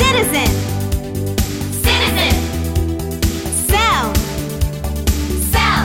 Citizen. Citizen. Cell. Cell.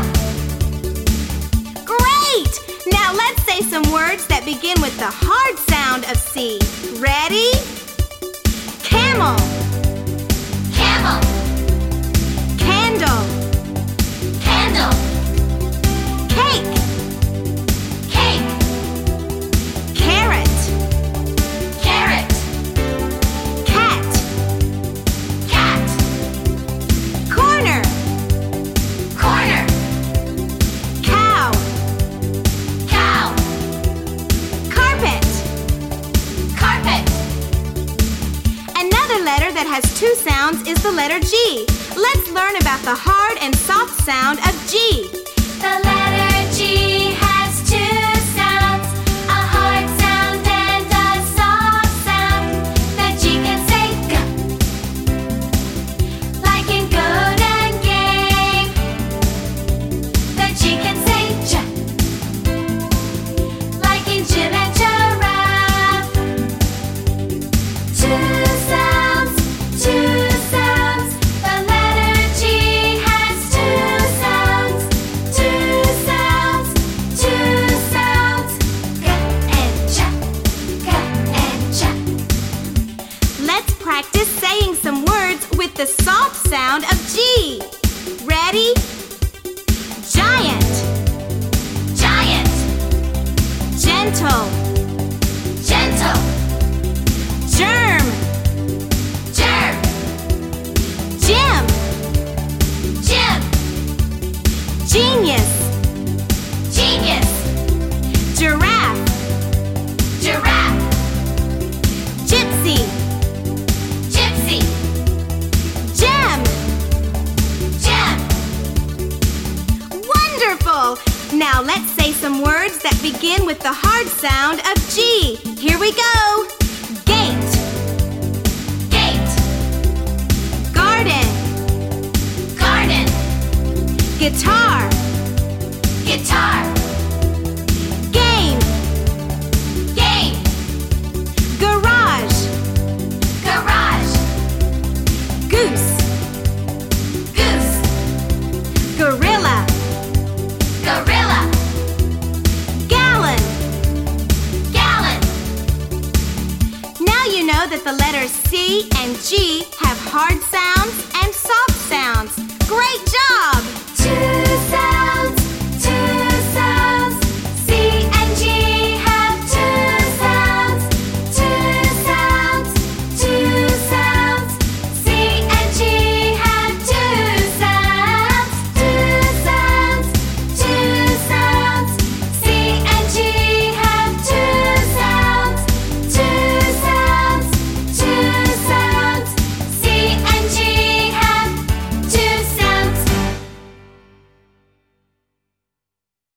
Great! Now let's say some words that begin with the hard sound of C. Ready? Camel. Camel. Candle. Candle. Cake. Cake. Carrot. Carrot. Cat. Cat. Corner. Corner. Cow. Cow. Carpet. Carpet. Another letter that has two sounds is the letter G. Let's learn about the hard and soft sound of G. The letter G has two sounds, a hard sound and a soft sound. The G can say G, like in goat and game. The G can say J, like in Jim and giraffe. Two sounds, two sounds. The letter G has two sounds, two sounds, two sounds. G and J, G and J. Let's practice saying some words with the soft sound of G. Ready? Giant. Giant, Gentle. gentle, Germ. germ, Gym. gym, Genius. genius, Giraffe. giraffe, Gypsy. gypsy, Gem. gem. Wonderful! Now let's say some words that begin with the hard sound of G. Here we go. Gate. Gate, Garden. garden, Guitar. guitar, Game. game, Garage. garage, Goose. goose, Gorilla. gorilla, Gallon. gallon. Now you know that the letters C and G have hard sounds and soft sounds.